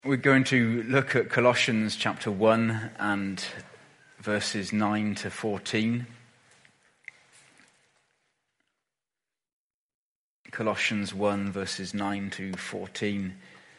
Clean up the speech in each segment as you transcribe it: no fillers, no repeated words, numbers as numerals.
We're going to look at Colossians chapter 1 and verses 9 to 14. Colossians 1 verses 9 to 14.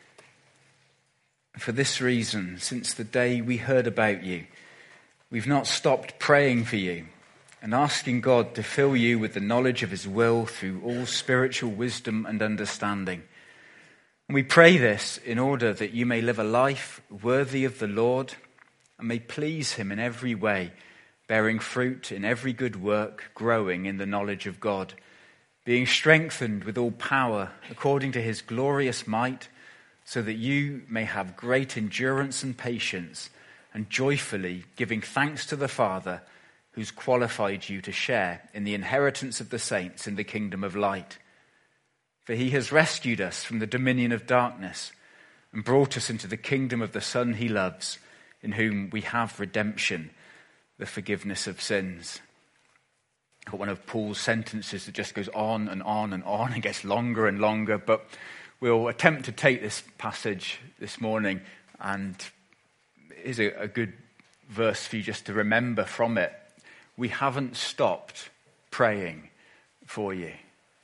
For this reason, since the day we heard about you, we've not stopped praying for you and asking God to fill you with the knowledge of his will through all spiritual wisdom and understanding. And we pray this in order that you may live a life worthy of the Lord and may please him in every way, bearing fruit in every good work, growing in the knowledge of God, being strengthened with all power according to his glorious might, so that you may have great endurance and patience, and joyfully giving thanks to the Father who's qualified you to share in the inheritance of the saints in the kingdom of light. For he has rescued us from the dominion of darkness and brought us into the kingdom of the Son he loves, in whom we have redemption, the forgiveness of sins. Got one of Paul's sentences that just goes on and on and on and gets longer and longer, but we'll attempt to take this passage this morning, and it is a good verse for you just to remember from it. We haven't stopped praying for you.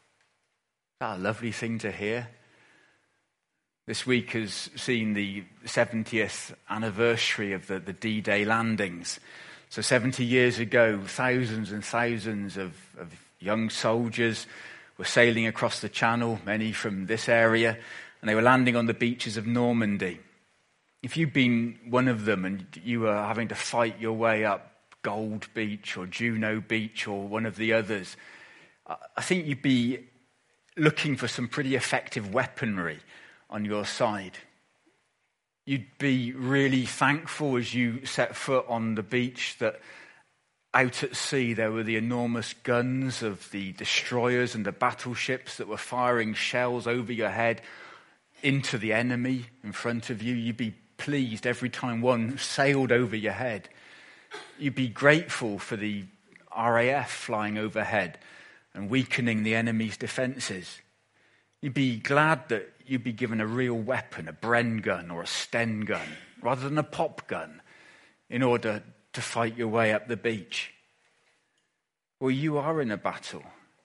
Is that a lovely thing to hear? This week has seen the 70th anniversary of the D-Day landings. So 70 years ago, thousands and thousands of young soldiers were sailing across the Channel, many from this area, and they were landing on the beaches of Normandy. If you've been one of them and you were having to fight your way up Gold Beach or Juno Beach or one of the others, I think you'd be looking for some pretty effective weaponry on your side. You'd be really thankful as you set foot on the beach that out at sea there were the enormous guns of the destroyers and the battleships that were firing shells over your head into the enemy in front of you. You'd be pleased every time one sailed over your head. You'd be grateful for the RAF flying overhead and weakening the enemy's defences. You'd be glad that you'd be given a real weapon, a Bren gun or a Sten gun, rather than a pop gun, in order to fight your way up the beach. Well, you are in a battle.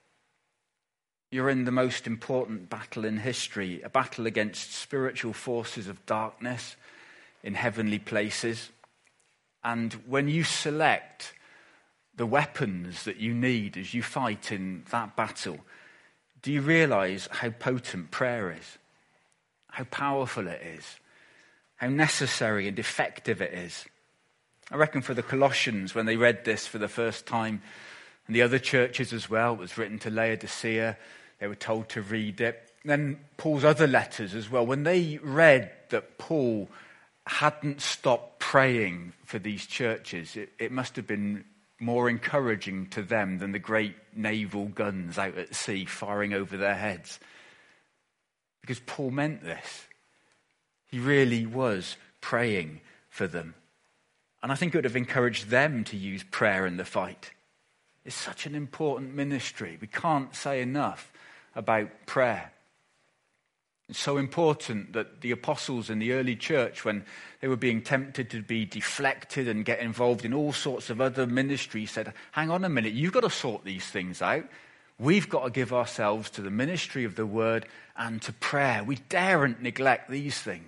You're in the most important battle in history, a battle against spiritual forces of darkness in heavenly places. And when you select the weapons that you need as you fight in that battle, do you realize how potent prayer is? How powerful it is? How necessary and effective it is? I reckon for the Colossians, when they read this for the first time, and the other churches as well, it was written to Laodicea, they were told to read it. Then Paul's other letters as well, when they read that Paul hadn't stopped praying for these churches, it must have been more encouraging to them than the great naval guns out at sea firing over their heads. Because Paul meant this. He really was praying for them. And I think it would have encouraged them to use prayer in the fight. It's such an important ministry. We can't say enough about prayer. It's so important that the apostles in the early church, when they were being tempted to be deflected and get involved in all sorts of other ministries, said, hang on a minute, you've got to sort these things out. We've got to give ourselves to the ministry of the word and to prayer. We daren't neglect these things.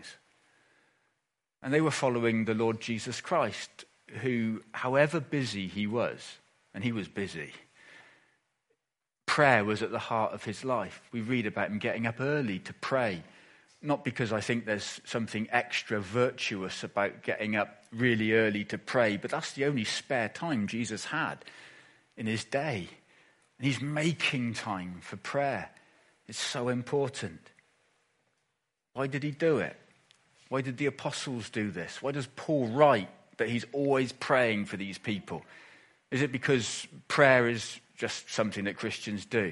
And they were following the Lord Jesus Christ, who, however busy he was, and he was busy, prayer was at the heart of his life. We read about him getting up early to pray. Not because I think there's something extra virtuous about getting up really early to pray, but that's the only spare time Jesus had in his day. And he's making time for prayer. It's so important. Why did he do it? Why did the apostles do this? Why does Paul write that he's always praying for these people? Is it because prayer is just something that Christians do?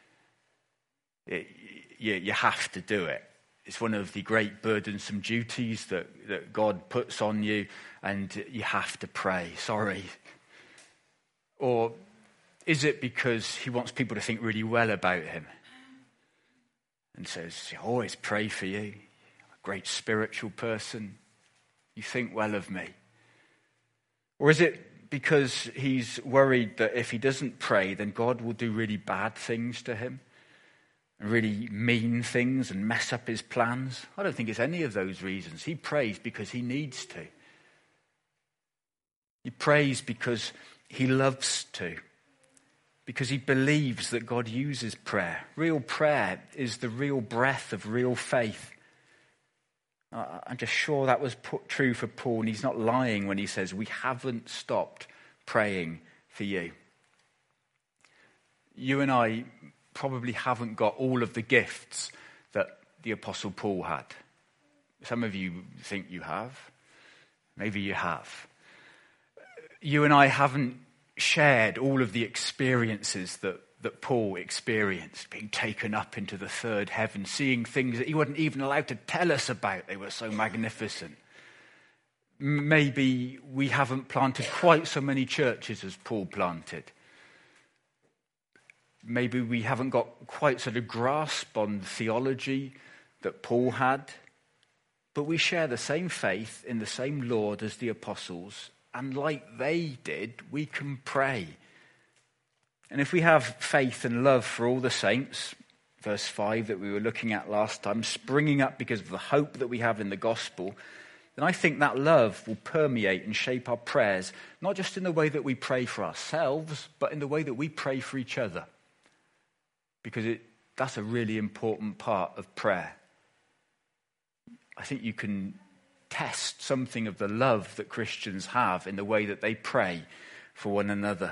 You have to do it. It's one of the great burdensome duties that God puts on you, and you have to pray. Sorry. Or is it because he wants people to think really well about him and says, I always pray for you. great spiritual person. You think well of me. Or is it because he's worried that if he doesn't pray, then God will do really bad things to him? And really mean things and mess up his plans? I don't think it's any of those reasons. He prays because he needs to. He prays because he loves to. Because he believes that God uses prayer. Real prayer is the real breath of real faith. I'm just sure that was true for Paul, and he's not lying when he says, we haven't stopped praying for you. You and I probably haven't got all of the gifts that the Apostle Paul had. Some of you think you have. Maybe you have. You and I haven't shared all of the experiences that Paul experienced, being taken up into the third heaven, seeing things that he wasn't even allowed to tell us about. They were so magnificent. Maybe we haven't planted quite so many churches as Paul planted. Maybe we haven't got quite sort of grasp on theology that Paul had. But we share the same faith in the same Lord as the apostles. And like they did, we can pray. And if we have faith and love for all the saints, verse 5 that we were looking at last time, springing up because of the hope that we have in the gospel, then I think that love will permeate and shape our prayers, not just in the way that we pray for ourselves, but in the way that we pray for each other. Because that's a really important part of prayer. I think you can test something of the love that Christians have in the way that they pray for one another.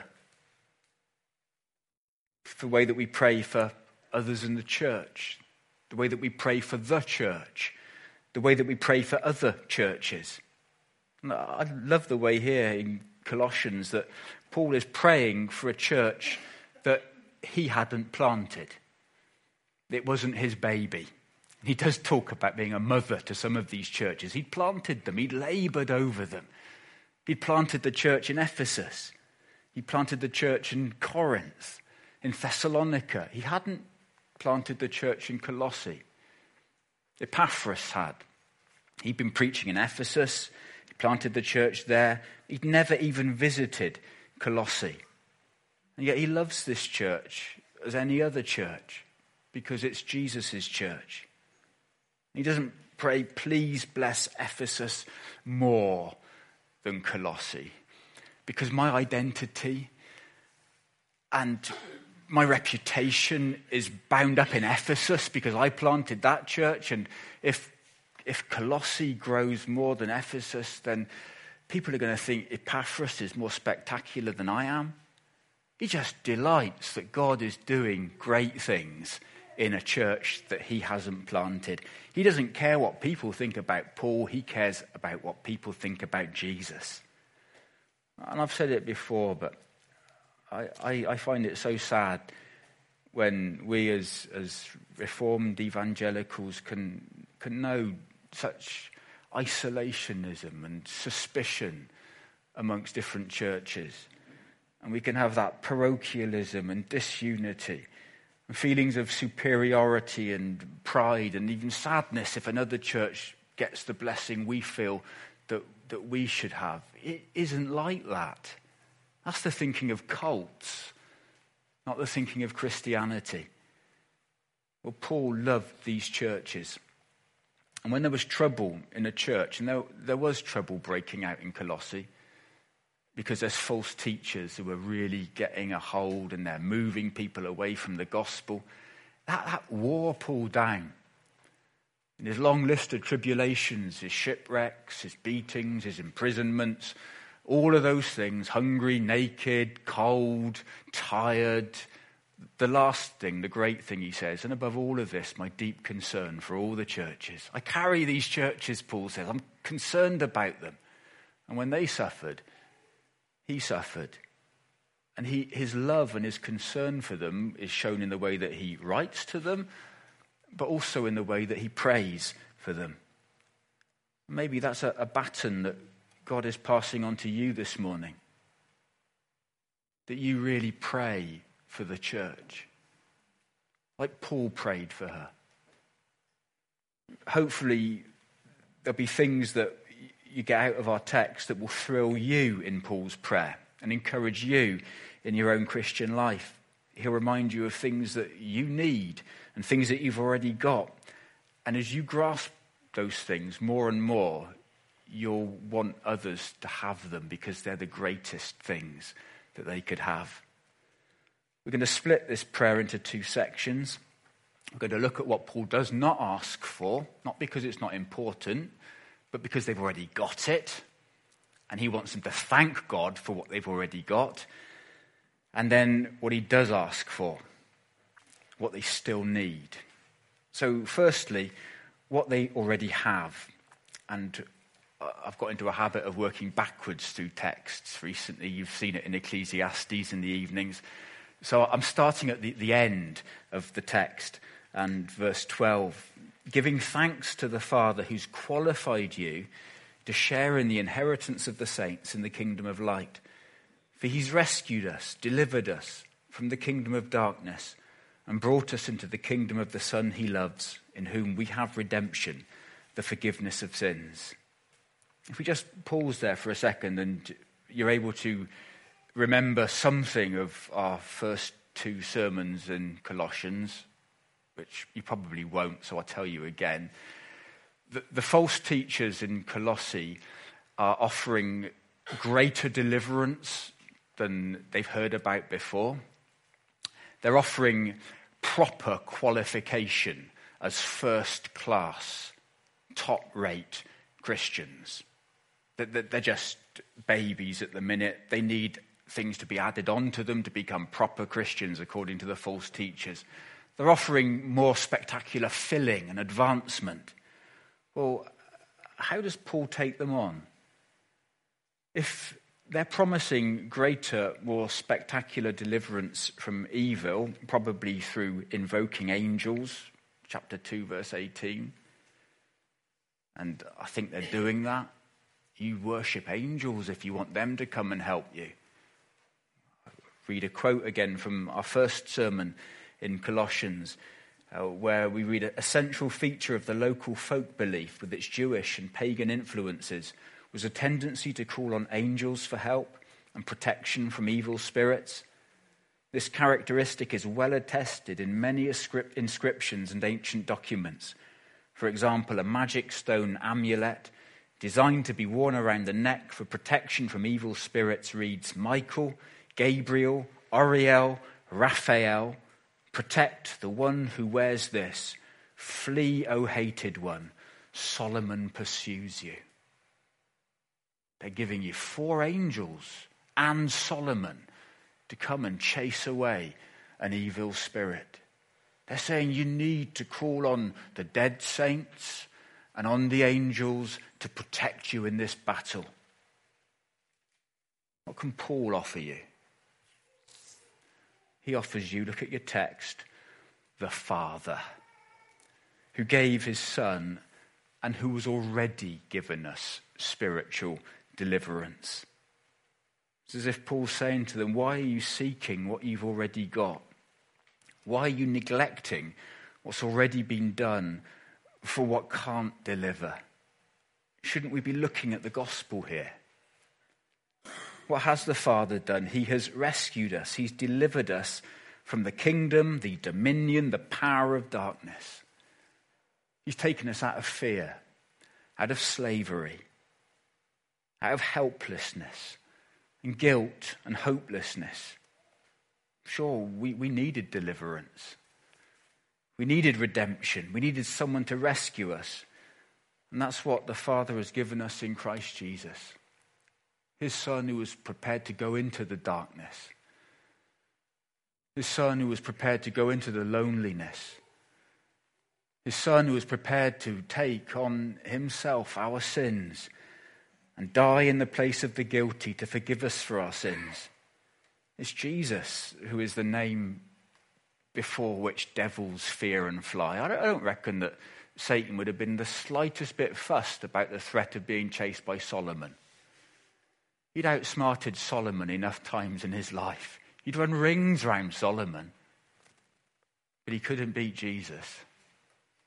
The way that we pray for others in the church. The way that we pray for the church. The way that we pray for other churches. And I love the way here in Colossians that Paul is praying for a church that he hadn't planted. It wasn't his baby. He does talk about being a mother to some of these churches. He'd planted them. He'd labored over them. He'd planted the church in Ephesus. He planted the church in Corinth, in Thessalonica. He hadn't planted the church in Colossae. Epaphras had. He'd been preaching in Ephesus. He planted the church there. He'd never even visited Colossae. And yet he loves this church as any other church because it's Jesus' church. He doesn't pray, please bless Ephesus more than Colossae, because my identity and my reputation is bound up in Ephesus because I planted that church. And if Colossae grows more than Ephesus, then people are going to think Epaphras is more spectacular than I am. He just delights that God is doing great things in a church that he hasn't planted. He doesn't care what people think about Paul. He cares about what people think about Jesus. And I've said it before, but I find it so sad when we as Reformed evangelicals can know such isolationism and suspicion amongst different churches. And we can have that parochialism and disunity and feelings of superiority and pride and even sadness if another church gets the blessing we feel that we should have. It isn't like that. That's the thinking of cults, not the thinking of Christianity. Well, Paul loved these churches. And when there was trouble in a church, and there was trouble breaking out in Colossae, because there's false teachers who are really getting a hold and they're moving people away from the gospel, that wore Paul down. In his long list of tribulations, his shipwrecks, his beatings, his imprisonments, all of those things, hungry, naked, cold, tired. The last thing, the great thing he says, and above all of this, my deep concern for all the churches. I carry these churches, Paul says. I'm concerned about them. And when they suffered, he suffered. And his love and his concern for them is shown in the way that he writes to them, but also in the way that he prays for them. Maybe that's a baton that God is passing on to you this morning. That you really pray for the church, like Paul prayed for her. Hopefully, there'll be things that you get out of our text that will thrill you in Paul's prayer and encourage you in your own Christian life. He'll remind you of things that you need and things that you've already got. And as you grasp those things more and more, you'll want others to have them because they're the greatest things that they could have. We're going to split this prayer into two sections. We're going to look at what Paul does not ask for, not because it's not important, but because they've already got it. And he wants them to thank God for what they've already got. And then what he does ask for, what they still need. So firstly, what they already have. And I've got into a habit of working backwards through texts recently. You've seen it in Ecclesiastes in the evenings. So I'm starting at the end of the text and verse 12. Giving thanks to the Father who's qualified you to share in the inheritance of the saints in the kingdom of light. For he's rescued us, delivered us from the kingdom of darkness, and brought us into the kingdom of the Son he loves, in whom we have redemption, the forgiveness of sins. If we just pause there for a second and you're able to remember something of our first two sermons in Colossians, which you probably won't, so I'll tell you again. The false teachers in Colossae are offering greater deliverance than they've heard about before. They're offering proper qualification as first-class, top-rate Christians. They're just babies at the minute. They need things to be added on to them to become proper Christians, according to the false teachers. They're offering more spectacular filling and advancement. Well, how does Paul take them on? If they're promising greater, more spectacular deliverance from evil, probably through invoking angels, chapter 2, verse 18, and I think they're doing that. You worship angels if you want them to come and help you. Read a quote again from our first sermon in Colossians, where we read a central feature of the local folk belief with its Jewish and pagan influences was a tendency to call on angels for help and protection from evil spirits. This characteristic is well attested in many inscriptions and ancient documents. For example, a magic stone amulet designed to be worn around the neck for protection from evil spirits reads, Michael, Gabriel, Oriel, Raphael, protect the one who wears this. Flee, O hated one. Solomon pursues you. They're giving you 4 angels and Solomon to come and chase away an evil spirit. They're saying you need to call on the dead saints and on the angels to protect you in this battle. What can Paul offer you? He offers you, look at your text, the Father, who gave his Son and who has already given us spiritual deliverance. It's as if Paul's saying to them, why are you seeking what you've already got? Why are you neglecting what's already been done for what can't deliver? Shouldn't we be looking at the gospel here? What has the Father done? He has rescued us. He's delivered us from the kingdom, the dominion, the power of darkness. He's taken us out of fear, out of slavery, out of helplessness and guilt and hopelessness. Sure, we needed deliverance. We needed redemption. We needed someone to rescue us. And that's what the Father has given us in Christ Jesus. His Son who was prepared to go into the darkness. His Son who was prepared to go into the loneliness. His Son who was prepared to take on himself our sins and die in the place of the guilty to forgive us for our sins. It's Jesus who is the name before which devils fear and fly. I don't reckon that Satan would have been the slightest bit fussed about the threat of being chased by Solomon. He'd outsmarted Solomon enough times in his life. He'd run rings around Solomon. But he couldn't beat Jesus.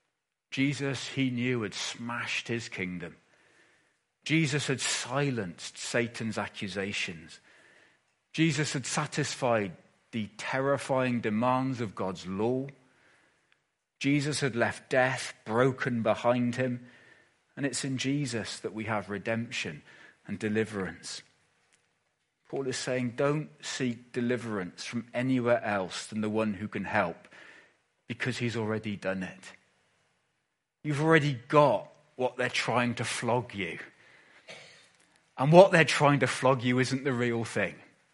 Jesus, he knew, had smashed his kingdom. Jesus had silenced Satan's accusations. Jesus had satisfied the terrifying demands of God's law. Jesus had left death broken behind him. And it's in Jesus that we have redemption and deliverance. Paul is saying, don't seek deliverance from anywhere else than the one who can help, because he's already done it. You've already got what they're trying to flog you. And what they're trying to flog you isn't the real thing.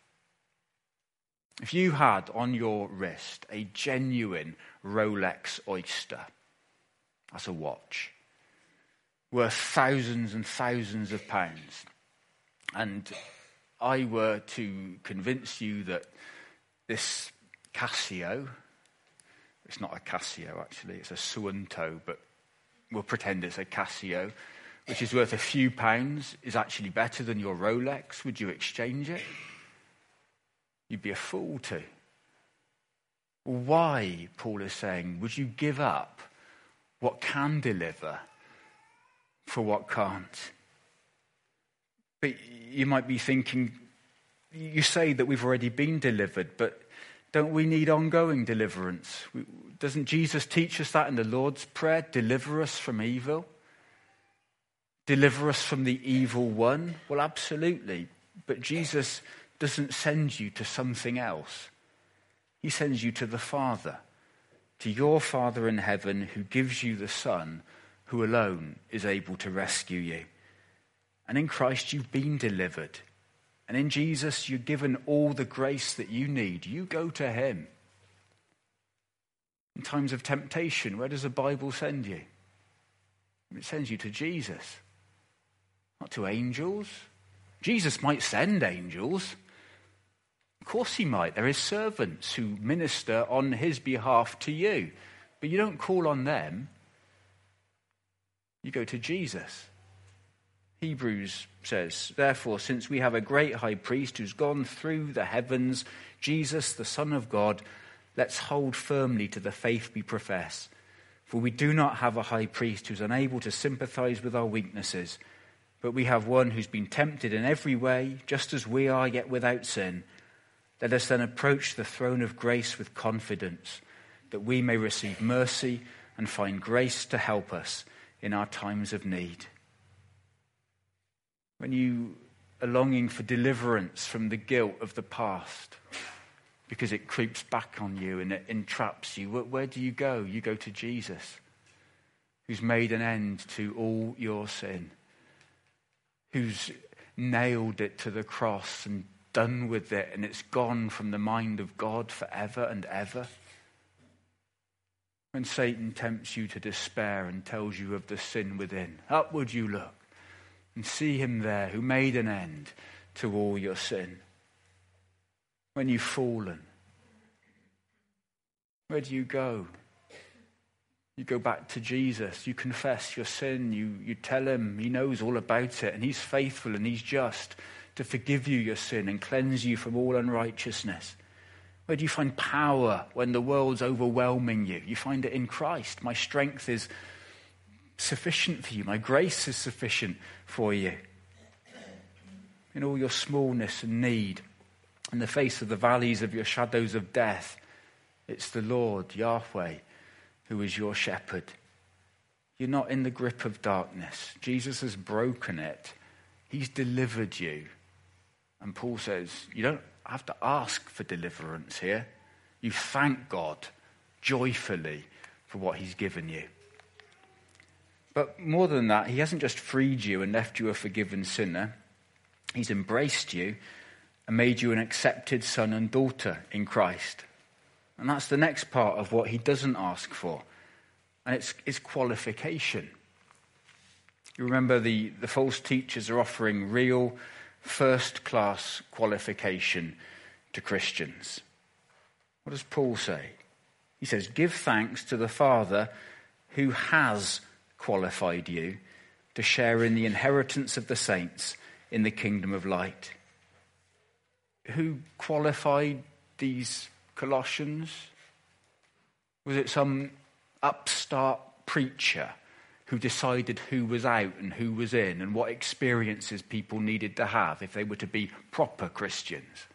If you had on your wrist a genuine Rolex Oyster, that's a watch, worth thousands and thousands of pounds, and I were to convince you that this Casio, it's not a Casio actually, it's a Suunto, but we'll pretend it's a Casio, which is worth a few pounds, is actually better than your Rolex, would you exchange it? You'd be a fool to. Why, Paul is saying, would you give up what can deliver for what can't? But you might be thinking, you say that we've already been delivered, but don't we need ongoing deliverance? Doesn't Jesus teach us that in the Lord's Prayer? Deliver us from evil. Deliver us from the evil one? Well, absolutely. But Jesus doesn't send you to something else. He sends you to the Father, to your Father in heaven, who gives you the Son, who alone is able to rescue you. And in Christ you've been delivered. And in Jesus you're given all the grace that you need. You go to him. In times of temptation, where does the Bible send you? It sends you to Jesus, not to angels. Jesus might send angels. Of course he might. There are servants who minister on his behalf to you. But you don't call on them. You go to Jesus. Hebrews says, therefore, since we have a great high priest who's gone through the heavens, Jesus, the Son of God, let's hold firmly to the faith we profess. For we do not have a high priest who's unable to sympathize with our weaknesses, but we have one who's been tempted in every way, just as we are, yet without sin. Let us then approach the throne of grace with confidence, that we may receive mercy and find grace to help us in our times of need. When you are longing for deliverance from the guilt of the past, because it creeps back on you and it entraps you, where do you go? You go to Jesus, who's made an end to all your sin, who's nailed it to the cross and done with it, and it's gone from the mind of God forever and ever. When Satan tempts you to despair and tells you of the sin within, upward you look and see him there who made an end to all your sin. When you've fallen, where do you go? You go back to Jesus. You confess your sin. You tell him. He knows all about it, and he's faithful and he's just to forgive you your sin and cleanse you from all unrighteousness. Where do you find power when the world's overwhelming you? You find it in Christ. My strength is sufficient for you. My grace is sufficient for you. In all your smallness and need, in the face of the valleys of your shadows of death, it's the Lord, Yahweh, who is your shepherd. You're not in the grip of darkness. Jesus has broken it. He's delivered you. And Paul says, you don't have to ask for deliverance here. You thank God joyfully for what he's given you. But more than that, he hasn't just freed you and left you a forgiven sinner. He's embraced you and made you an accepted son and daughter in Christ. And that's the next part of what he doesn't ask for. And it's qualification. You remember the false teachers are offering real first-class qualification to Christians. What does Paul say? He says, give thanks to the Father who has qualified you to share in the inheritance of the saints in the kingdom of light. Who qualified these Colossians? Was it some upstart preacher who decided who was out and who was in and what experiences people needed to have if they were to be proper Christians.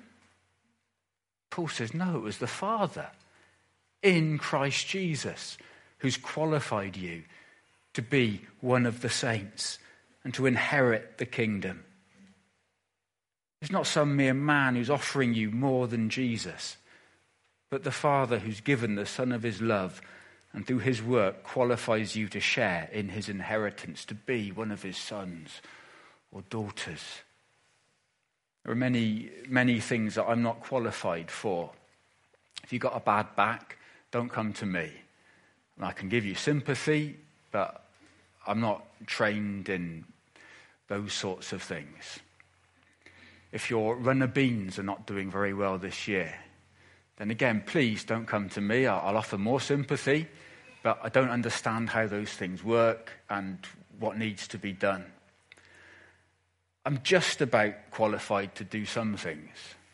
Paul says, no, it was the Father in Christ Jesus who's qualified you to be one of the saints and to inherit the kingdom. It's not some mere man who's offering you more than Jesus, but the Father who's given the Son of his love and through his work qualifies you to share in his inheritance, to be one of his sons or daughters. There are many, many things that I'm not qualified for. If you've got a bad back, don't come to me. And I can give you sympathy, but I'm not trained in those sorts of things. If your runner beans are not doing very well this year, then again, please don't come to me. I'll offer more sympathy, but I don't understand how those things work and what needs to be done. I'm just about qualified to do some things.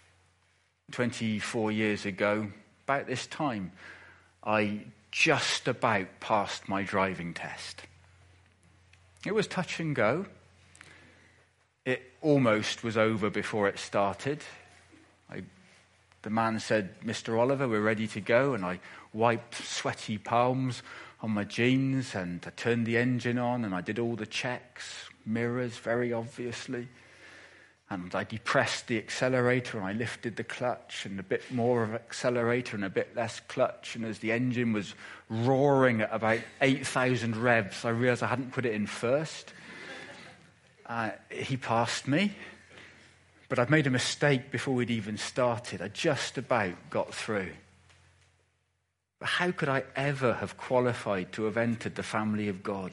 24 years ago, about this time, I just about passed my driving test. It was touch and go. It almost was over before it started. The man said, Mr. Oliver, we're ready to go. And I wiped sweaty palms on my jeans and I turned the engine on and I did all the checks, mirrors very obviously. And I depressed the accelerator and I lifted the clutch and a bit more of accelerator and a bit less clutch. And as the engine was roaring at about 8,000 revs, I realized I hadn't put it in first. He passed me. But I'd made a mistake before we'd even started. I just about got through. But how could I ever have qualified to have entered the family of God?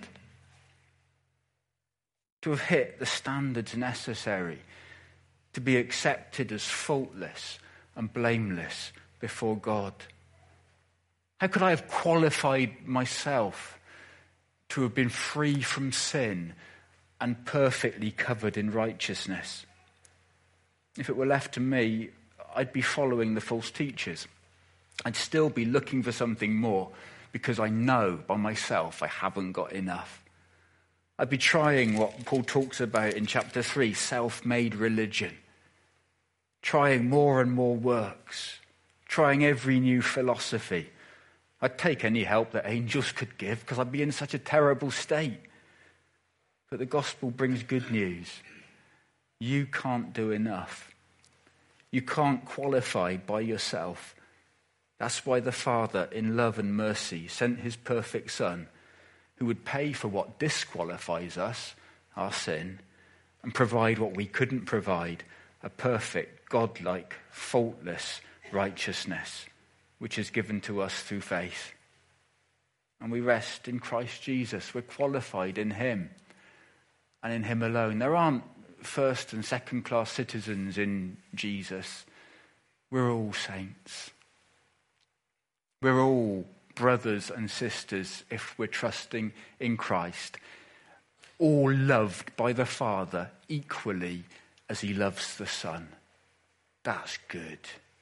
To have hit the standards necessary to be accepted as faultless and blameless before God? How could I have qualified myself to have been free from sin and perfectly covered in righteousness? If it were left to me, I'd be following the false teachers. I'd still be looking for something more because I know by myself I haven't got enough. I'd be trying what Paul talks about in chapter 3, self-made religion. Trying more and more works. Trying every new philosophy. I'd take any help that angels could give because I'd be in such a terrible state. But the gospel brings good news. You can't do enough. You can't qualify by yourself. That's why the Father, in love and mercy, sent his perfect Son, who would pay for what disqualifies us, our sin, and provide what we couldn't provide, a perfect, godlike, faultless righteousness, which is given to us through faith. And we rest in Christ Jesus. We're qualified in him and in him alone. There aren't first and second class citizens in Jesus. We're all saints. We're all brothers and sisters if we're trusting in Christ, all loved by the Father equally as he loves the Son. That's good.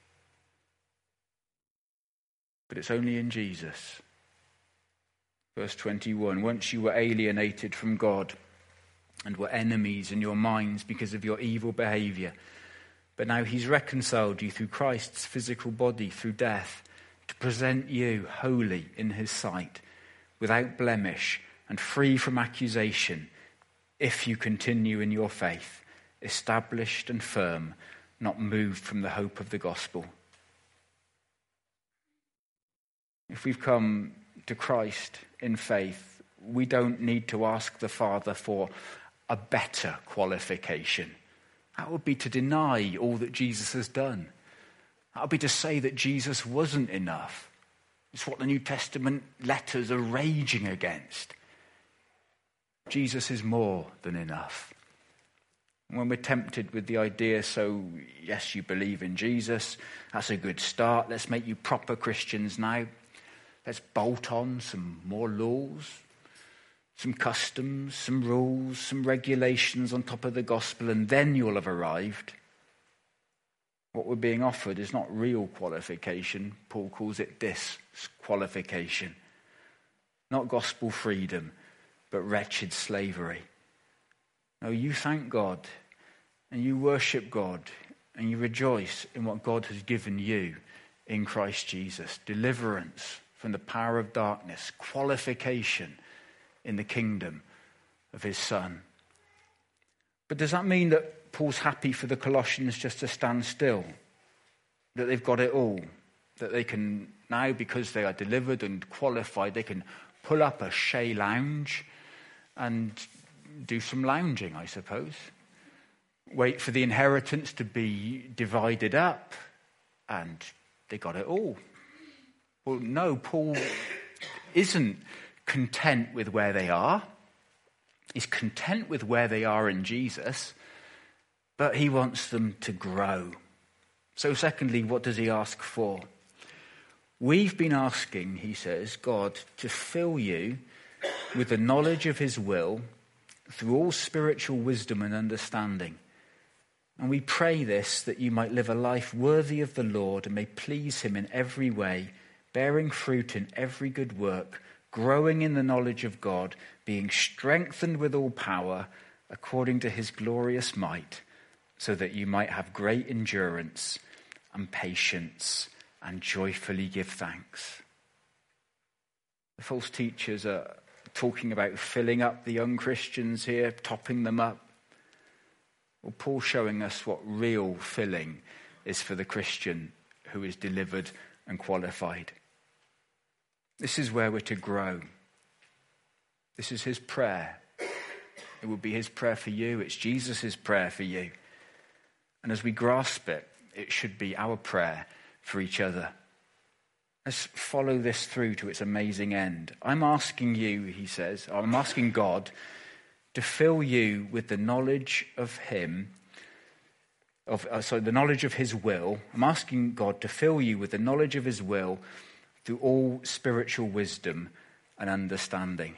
But it's only in Jesus. Verse 21, once you were alienated from God and were enemies in your minds because of your evil behavior. But now he's reconciled you through Christ's physical body, through death, to present you holy in his sight, without blemish and free from accusation, if you continue in your faith, established and firm, not moved from the hope of the gospel. If we've come to Christ in faith, we don't need to ask the Father for a better qualification. That would be to deny all that Jesus has done. That would be to say that Jesus wasn't enough. It's what the New Testament letters are raging against. Jesus is more than enough. And when we're tempted with the idea, so yes, you believe in Jesus, that's a good start. Let's make you proper Christians now. Let's bolt on some more laws, some customs, some rules, some regulations on top of the gospel, and then you'll have arrived. What we're being offered is not real qualification. Paul calls it disqualification. not gospel freedom, but wretched slavery. No, you thank God and you worship God and you rejoice in what God has given you in Christ Jesus. Deliverance from the power of darkness, qualification in the kingdom of his Son. But does that mean that Paul's happy for the Colossians just to stand still? That they've got it all? That they can now, because they are delivered and qualified, they can pull up a Shea lounge and do some lounging, I suppose. Wait for the inheritance to be divided up, and they got it all. Well, no, Paul isn't content with where they are. He's content with where they are in Jesus, but he wants them to grow. So secondly, what does he ask for? We've been asking, he says, God to fill you with the knowledge of his will through all spiritual wisdom and understanding. And we pray this, that you might live a life worthy of the Lord and may please him in every way, bearing fruit in every good work, growing in the knowledge of God, being strengthened with all power according to his glorious might, so that you might have great endurance and patience and joyfully give thanks. The false teachers are talking about filling up the young Christians here, topping them up. Well, Paul's showing us what real filling is for the Christian who is delivered and qualified. This is where we're to grow. This is his prayer. It will be his prayer for you. It's Jesus' prayer for you. And as we grasp it, it should be our prayer for each other. Let's follow this through to its amazing end. I'm asking you, he says, I'm asking God to fill you with the knowledge of him, the knowledge of his will. I'm asking God to fill you with the knowledge of his will through all spiritual wisdom and understanding.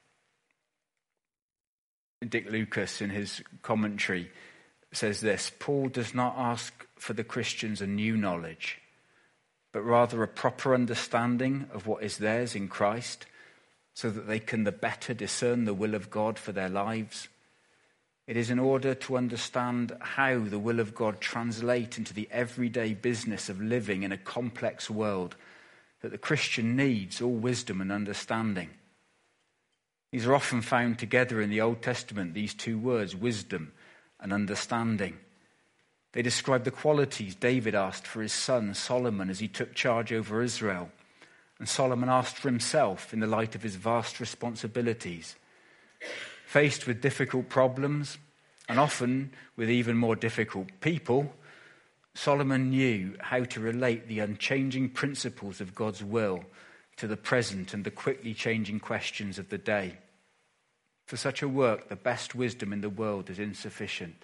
Dick Lucas, in his commentary, says this: Paul does not ask for the Christians a new knowledge, but rather a proper understanding of what is theirs in Christ, so that they can the better discern the will of God for their lives. It is in order to understand how the will of God translates into the everyday business of living in a complex world that the Christian needs all wisdom and understanding. These are often found together in the Old Testament, these two words, wisdom and understanding. They describe the qualities David asked for his son Solomon as he took charge over Israel, and Solomon asked for himself in the light of his vast responsibilities. Faced with difficult problems, and often with even more difficult people, Solomon knew how to relate the unchanging principles of God's will to the present and the quickly changing questions of the day. For such a work, the best wisdom in the world is insufficient.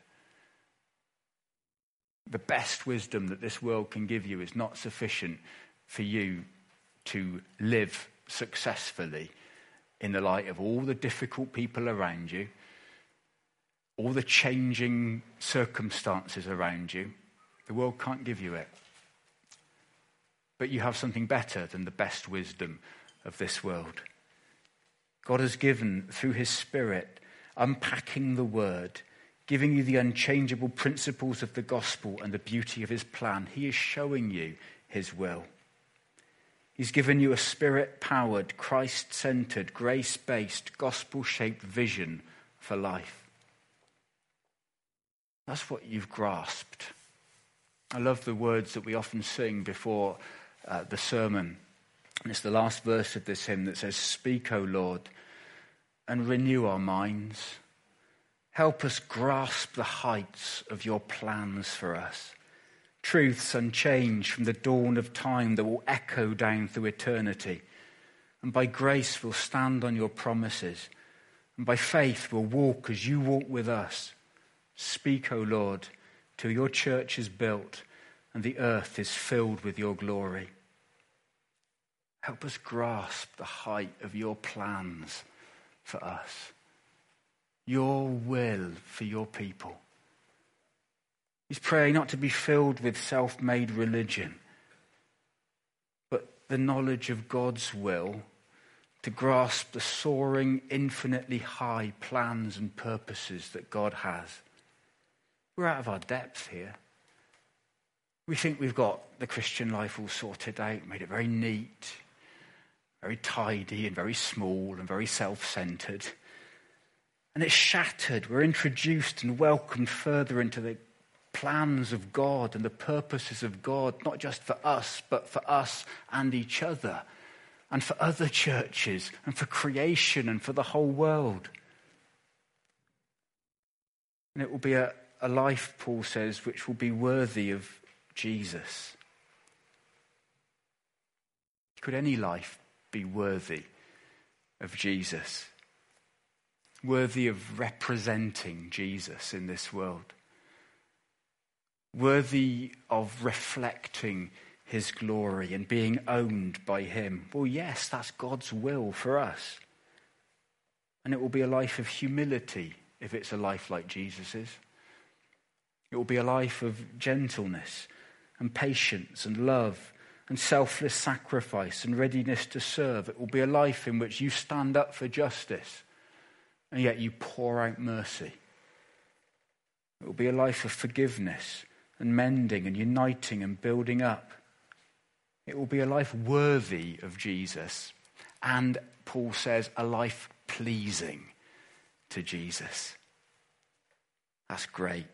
The best wisdom that this world can give you is not sufficient for you to live successfully in the light of all the difficult people around you, all the changing circumstances around you. The world can't give you it. But you have something better than the best wisdom of this world. God has given, through his Spirit, unpacking the word, giving you the unchangeable principles of the gospel and the beauty of his plan. He is showing you his will. He's given you a Spirit-powered, Christ-centered, grace-based, gospel-shaped vision for life. That's what you've grasped. I love the words that we often sing before the sermon. And it's the last verse of this hymn that says, "Speak, O Lord, and renew our minds. Help us grasp the heights of your plans for us. Truths unchanged from the dawn of time that will echo down through eternity. And by grace we'll stand on your promises. And by faith we'll walk as you walk with us. Speak, O Lord, till your church is built and the earth is filled with your glory." Help us grasp the height of your plans for us. Your will for your people. He's praying not to be filled with self-made religion, but the knowledge of God's will to grasp the soaring, infinitely high plans and purposes that God has. We're out of our depth here. We think we've got the Christian life all sorted out, made it very neat, very tidy and very small and very self-centered. And it's shattered. We're introduced and welcomed further into the plans of God and the purposes of God, not just for us, but for us and each other, and for other churches, and for creation, and for the whole world. And it will be a life, Paul says, which will be worthy of Jesus. Could any life be worthy of Jesus? Worthy of representing Jesus in this world? Worthy of reflecting his glory and being owned by him? Well, yes, that's God's will for us. And it will be a life of humility if it's a life like Jesus's. It will be a life of gentleness and patience and love and selfless sacrifice and readiness to serve. It will be a life in which you stand up for justice and yet you pour out mercy. It will be a life of forgiveness and mending and uniting and building up. It will be a life worthy of Jesus, and Paul says a life pleasing to Jesus. That's great.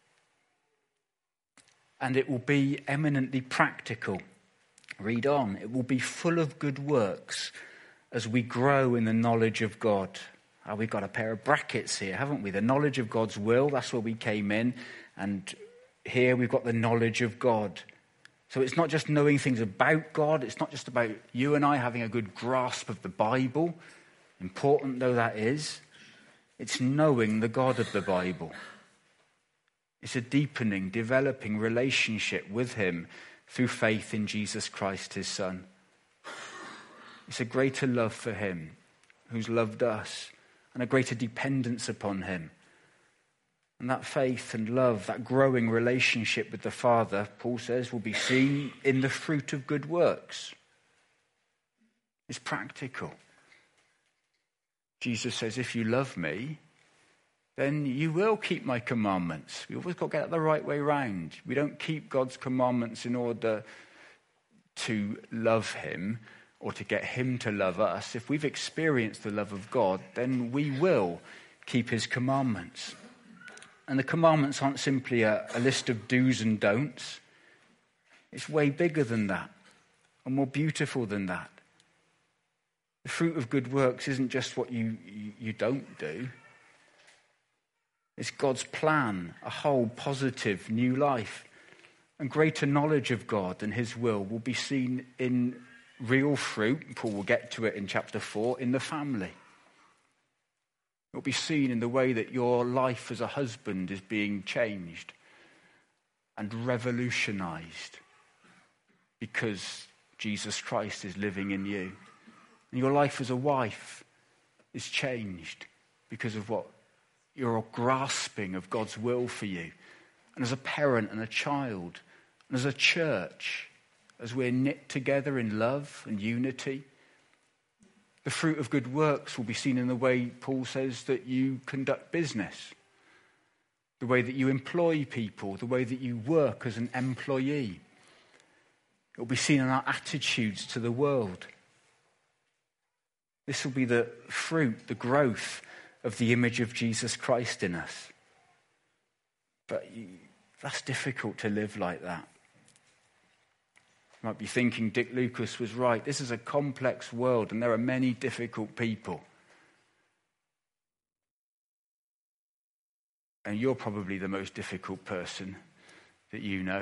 And it will be eminently practical. Read on. It will be full of good works as we grow in the knowledge of God. Oh, we've got a pair of brackets here, haven't we? The knowledge of God's will, that's where we came in. And here we've got the knowledge of God. So it's not just knowing things about God. It's not just about you and I having a good grasp of the Bible, important though that is. It's knowing the God of the Bible. It's a deepening, developing relationship with him through faith in Jesus Christ, his Son. It's a greater love for him who's loved us, and a greater dependence upon him. And that faith and love, that growing relationship with the Father, Paul says, will be seen in the fruit of good works. It's practical. Jesus says, if you love me, then you will keep my commandments. We always got to get it the right way round. We don't keep God's commandments in order to love him or to get him to love us. If we've experienced the love of God, then we will keep his commandments. And the commandments aren't simply a list of do's and don'ts. It's way bigger than that and more beautiful than that. The fruit of good works isn't just what you don't do. It's God's plan, a whole positive new life. And greater knowledge of God and his will be seen in real fruit. Paul will get to it in chapter 4, in the family. It will be seen in the way that your life as a husband is being changed and revolutionized because Jesus Christ is living in you. And your life as a wife is changed because of what you're grasping of God's will for you. And as a parent and a child, and as a church, as we're knit together in love and unity, the fruit of good works will be seen in the way Paul says that you conduct business, the way that you employ people, the way that you work as an employee. It will be seen in our attitudes to the world. This will be the fruit, the growth of the image of Jesus Christ in us. But that's difficult to live like that. You might be thinking Dick Lucas was right. This is a complex world and there are many difficult people. And you're probably the most difficult person that you know.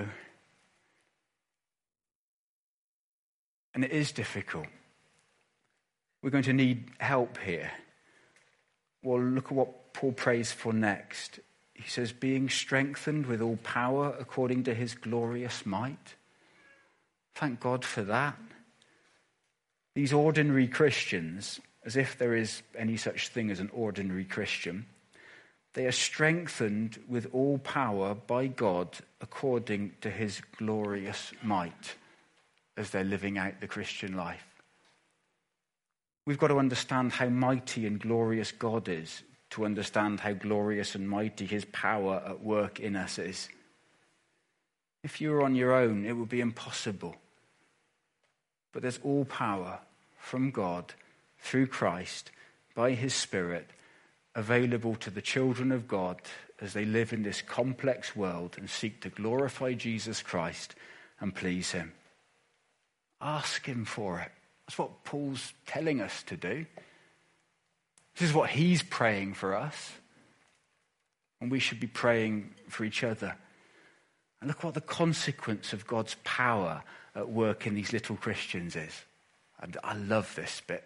And it is difficult. We're going to need help here. Well, look at what Paul prays for next. He says, being strengthened with all power according to his glorious might. Thank God for that. These ordinary Christians, as if there is any such thing as an ordinary Christian, they are strengthened with all power by God according to his glorious might as they're living out the Christian life. We've got to understand how mighty and glorious God is to understand how glorious and mighty his power at work in us is. If you were on your own, it would be impossible. But there's all power from God through Christ by his Spirit available to the children of God as they live in this complex world and seek to glorify Jesus Christ and please him. Ask him for it. That's what Paul's telling us to do. This is what he's praying for us. And we should be praying for each other. And look what the consequence of God's power at work in these little Christians is. And I love this bit.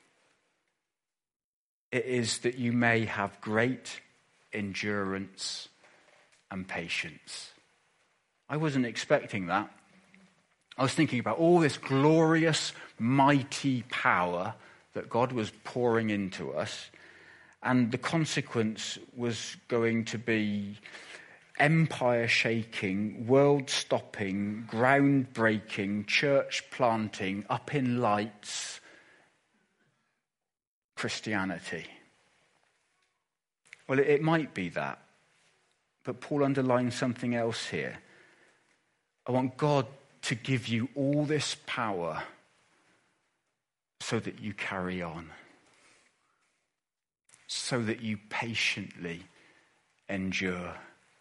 It is that you may have great endurance and patience. I wasn't expecting that. I was thinking about all this glorious, mighty power that God was pouring into us, and the consequence was going to be empire-shaking, world-stopping, ground-breaking, church-planting, up-in-lights Christianity. Well, it might be that, but Paul underlines something else here. I want God to give you all this power so that you carry on, so that you patiently endure,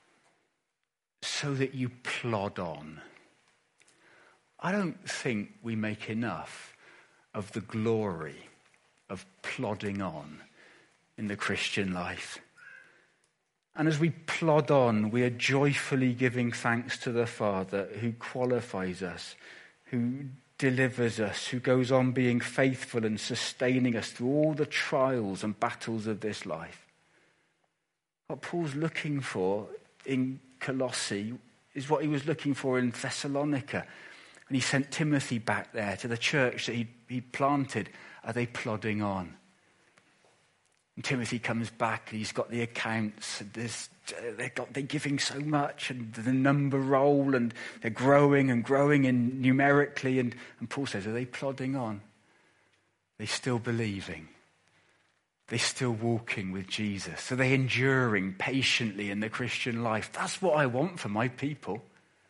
so that you plod on. I don't think we make enough of the glory of plodding on in the Christian life. And as we plod on, we are joyfully giving thanks to the Father who qualifies us, who delivers us, who goes on being faithful and sustaining us through all the trials and battles of this life. What Paul's looking for in Colossae is what he was looking for in Thessalonica. And he sent Timothy back there to the church that he planted. Are they plodding on? And Timothy comes back and he's got the accounts. And they're giving so much, and the number roll, and they're growing and growing in numerically. And Paul says, are they plodding on? Are they still believing? Are they still walking with Jesus? Are they enduring patiently in the Christian life? That's what I want for my people.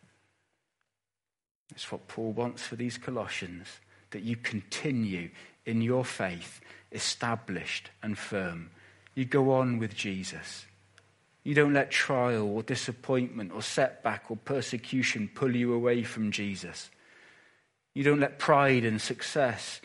It's what Paul wants for these Colossians, that you continue in your faith, established and firm. You go on with Jesus. You don't let trial or disappointment or setback or persecution pull you away from Jesus. You don't let pride and success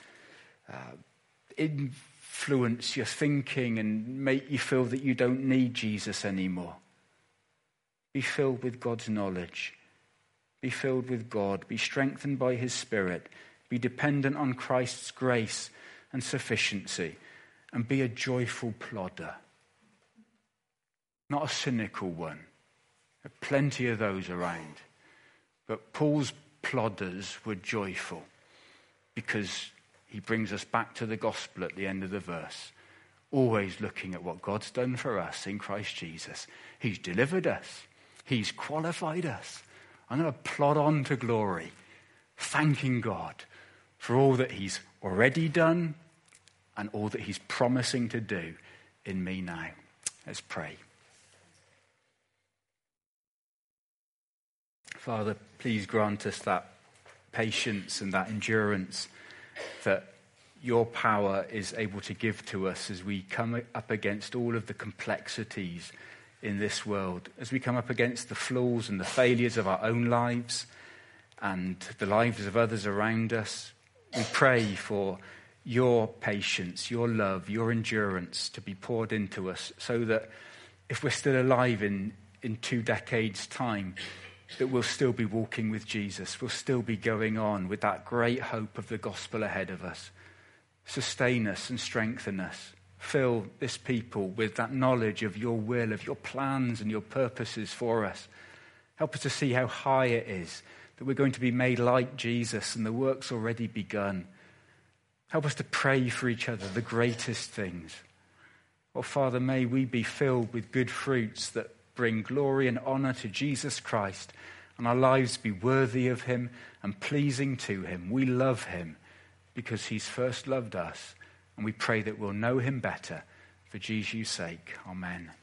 influence your thinking and make you feel that you don't need Jesus anymore. Be filled with God's knowledge. Be filled with God. Be strengthened by his Spirit. Be dependent on Christ's grace and sufficiency. And be a joyful plodder. Not a cynical one. There are plenty of those around. But Paul's plodders were joyful because he brings us back to the gospel at the end of the verse. Always looking at what God's done for us in Christ Jesus. He's delivered us. He's qualified us. I'm going to plod on to glory, thanking God for all that he's already done and all that he's promising to do in me now. Let's pray. Father, please grant us that patience and that endurance that your power is able to give to us as we come up against all of the complexities in this world, as we come up against the flaws and the failures of our own lives and the lives of others around us. We pray for your patience, your love, your endurance to be poured into us so that if we're still alive in 2 decades' time, that we'll still be walking with Jesus. We'll still be going on with that great hope of the gospel ahead of us. Sustain us and strengthen us. Fill this people with that knowledge of your will, of your plans and your purposes for us. Help us to see how high it is that we're going to be made like Jesus and the work's already begun. Help us to pray for each other, the greatest things. Oh, Father, may we be filled with good fruits that bring glory and honor to Jesus Christ, and our lives be worthy of him and pleasing to him. We love him because he's first loved us And we pray that we'll know him better for Jesus' sake. Amen.